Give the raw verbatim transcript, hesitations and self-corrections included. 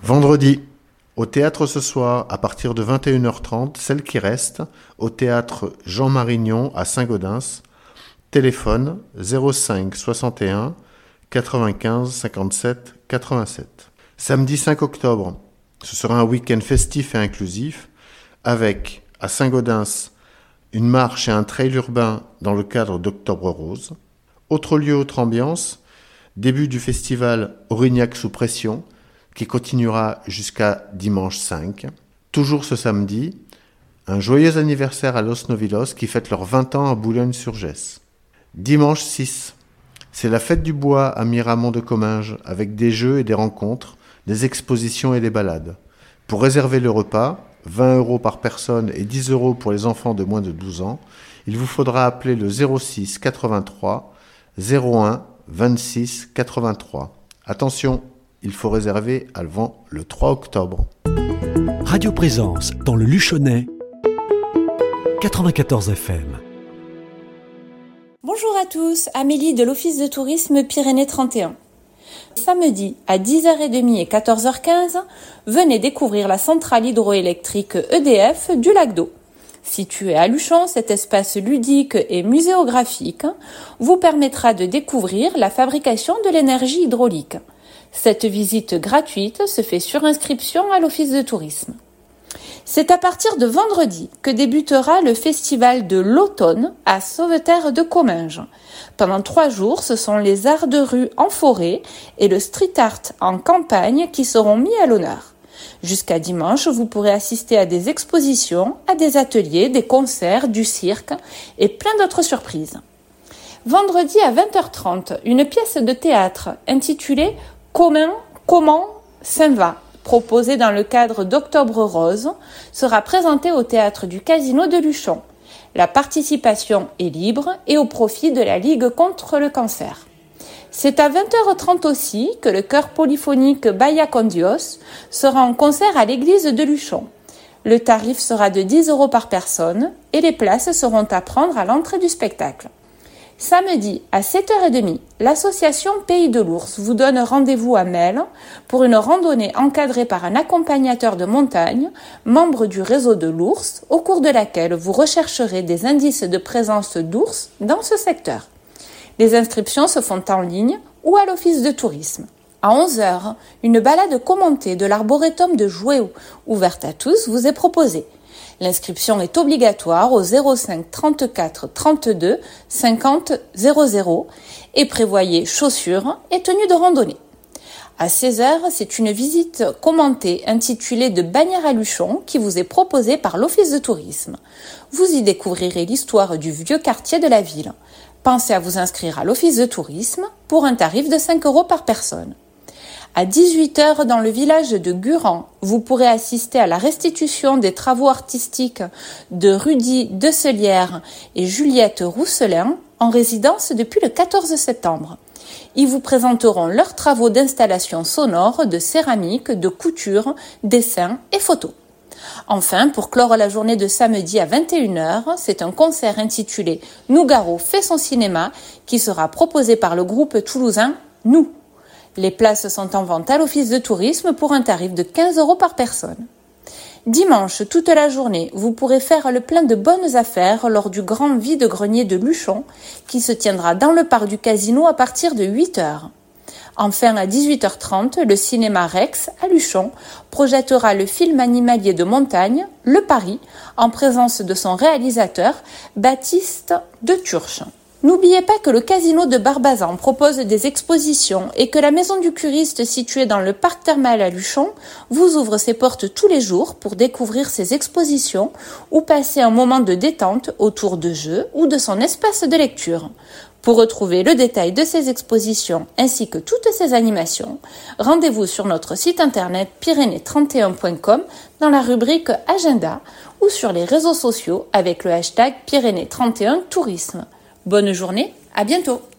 Vendredi, au théâtre ce soir, à partir de vingt et une heures trente, celle qui reste, au théâtre Jean Marignon à Saint-Gaudens. Téléphone zéro cinq soixante et un quatre-vingt-quinze cinquante-sept quatre-vingt-sept. Samedi cinq octobre, ce sera un week-end festif et inclusif avec, à Saint-Gaudens, une marche et un trail urbain dans le cadre d'Octobre Rose. Autre lieu, autre ambiance, début du festival Aurignac sous pression qui continuera jusqu'à dimanche cinq. Toujours ce samedi, un joyeux anniversaire à Los Novilos qui fête leurs vingt ans à Boulogne-sur-Gesse. Dimanche six, c'est la fête du bois à Miramont de Comminges avec des jeux et des rencontres, des expositions et des balades. Pour réserver le repas, vingt euros par personne et dix euros pour les enfants de moins de douze ans, il vous faudra appeler le zéro six quatre-vingt-trois zéro un vingt-six quatre-vingt-trois. Attention, il faut réserver avant le trois octobre. Radio Présence dans le Luchonnais, quatre-vingt-quatorze F M. Bonjour à tous, Amélie de l'Office de tourisme Pyrénées trente et un. Samedi à dix heures trente et quatorze heures quinze, venez découvrir la centrale hydroélectrique E D F du lac d'Eau. Situé à Luchon, cet espace ludique et muséographique vous permettra de découvrir la fabrication de l'énergie hydraulique. Cette visite gratuite se fait sur inscription à l'Office de tourisme. C'est à partir de vendredi que débutera le festival de l'automne à Sauveterre de Comminges. Pendant trois jours, ce sont les arts de rue en forêt et le street art en campagne qui seront mis à l'honneur. Jusqu'à dimanche, vous pourrez assister à des expositions, à des ateliers, des concerts, du cirque et plein d'autres surprises. Vendredi à vingt heures trente, une pièce de théâtre intitulée « Comment, comment ça va ?» proposée dans le cadre d'Octobre Rose, sera présentée au théâtre du Casino de Luchon. La participation est libre et au profit de la Ligue contre le cancer. C'est à vingt heures trente aussi que le chœur polyphonique Baya con Dios sera en concert à l'église de Luchon. Le tarif sera de dix euros par personne et les places seront à prendre à l'entrée du spectacle. Samedi à sept heures trente, l'association Pays de l'Ours vous donne rendez-vous à Melle pour une randonnée encadrée par un accompagnateur de montagne, membre du réseau de l'ours, au cours de laquelle vous rechercherez des indices de présence d'ours dans ce secteur. Les inscriptions se font en ligne ou à l'office de tourisme. À onze heures, une balade commentée de l'arboretum de Jouéo, ouverte à tous, vous est proposée. L'inscription est obligatoire au zéro cinq trente-quatre trente-deux cinquante zéro zéro et prévoyez chaussures et tenues de randonnée. À seize heures, c'est une visite commentée intitulée de Bagnères à Luchon qui vous est proposée par l'Office de tourisme. Vous y découvrirez l'histoire du vieux quartier de la ville. Pensez à vous inscrire à l'Office de tourisme pour un tarif de cinq euros par personne. À dix-huit heures, dans le village de Guran, vous pourrez assister à la restitution des travaux artistiques de Rudy Decelière et Juliette Rousselin, en résidence depuis le quatorze septembre. Ils vous présenteront leurs travaux d'installation sonore, de céramique, de couture, dessin et photos. Enfin, pour clore la journée de samedi à vingt et une heures, c'est un concert intitulé « Nougaro fait son cinéma » qui sera proposé par le groupe toulousain « Nous ». Les places sont en vente à l'Office de tourisme pour un tarif de quinze euros par personne. Dimanche, toute la journée, vous pourrez faire le plein de bonnes affaires lors du grand vide-grenier de Luchon qui se tiendra dans le parc du Casino à partir de huit heures. Enfin, à dix-huit heures trente, le cinéma Rex à Luchon projettera le film animalier de montagne, Le Paris, en présence de son réalisateur, Baptiste de Turche. N'oubliez pas que le Casino de Barbazan propose des expositions et que la Maison du Curiste située dans le parc thermal à Luchon vous ouvre ses portes tous les jours pour découvrir ses expositions ou passer un moment de détente autour de jeux ou de son espace de lecture. Pour retrouver le détail de ces expositions ainsi que toutes ces animations, rendez-vous sur notre site internet pyrénées trente et un point com dans la rubrique Agenda ou sur les réseaux sociaux avec le hashtag Pyrénées trente et un Tourisme. Bonne journée, à bientôt.